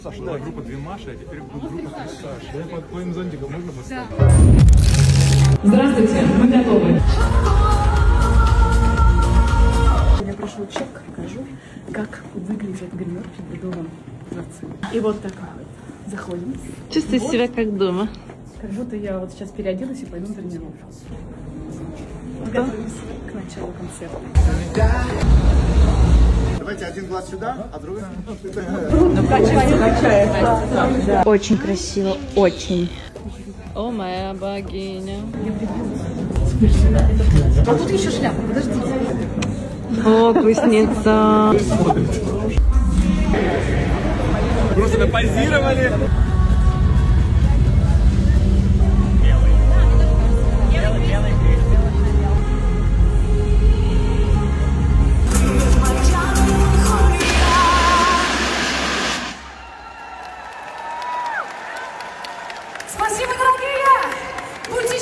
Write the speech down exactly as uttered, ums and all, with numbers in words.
Саша, была группа две Маши, а теперь будет группа три Саши. Я под твоим зонтиком можно поставить? Здравствуйте, мы готовы. Я прошу чек, покажу, как выглядят гримерки в Ледовом дворце. И вот так вот заходим. Чувствуй вот. себя как дома. Как будто я вот сейчас переоделась и пойду на тренировку. Готовимся к началу концерта. Давайте один глаз сюда, а другой... Очень красиво, очень. О, моя богиня. А тут еще шляпа, подождите. О, вкусница. Просто напозировали. Спасибо, дорогие! Будьте